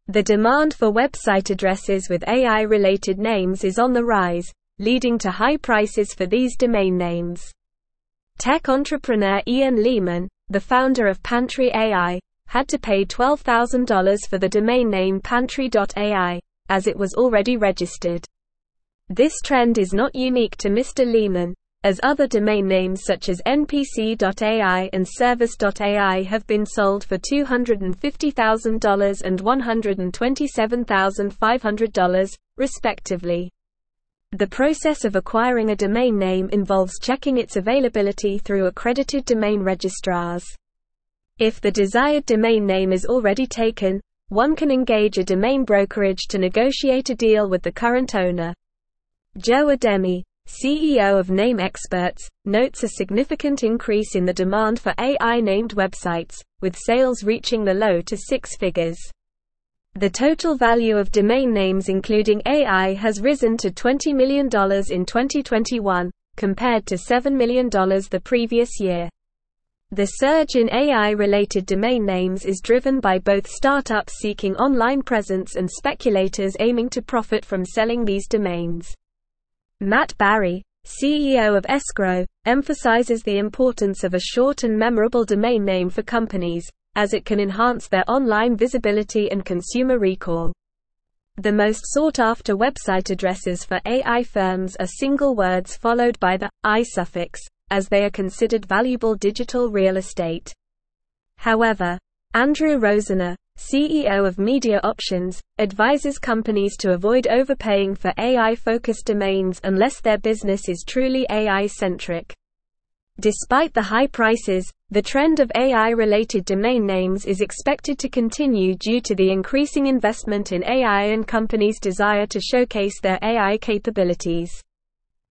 The demand for website addresses with AI-related names is on the rise, leading to high prices for these domain names. Tech entrepreneur Ian Lehman, the founder of Pantry AI, had to pay $12,000 for the domain name pantry.ai, as it was already registered. This trend is not unique to Mr. Lehman, as other domain names such as npc.ai and service.ai have been sold for $250,000 and $127,500, respectively. The process of acquiring a domain name involves checking its availability through accredited domain registrars. If the desired domain name is already taken, one can engage a domain brokerage to negotiate a deal with the current owner. Joe Ademi, CEO of Name Experts, notes a significant increase in the demand for AI-named websites, with sales reaching the low to six figures. The total value of domain names including AI has risen to $20 million in 2021, compared to $7 million the previous year. The surge in AI-related domain names is driven by both startups seeking online presence and speculators aiming to profit from selling these domains. Matt Barry, CEO of Escrow, emphasizes the importance of a short and memorable domain name for companies, as it can enhance their online visibility and consumer recall. The most sought-after website addresses for AI firms are single words followed by the I suffix, as they are considered valuable digital real estate. However, Andrew Rosener, CEO of Media Options, advises companies to avoid overpaying for AI-focused domains unless their business is truly AI-centric. Despite the high prices, the trend of AI-related domain names is expected to continue due to the increasing investment in AI and companies' desire to showcase their AI capabilities.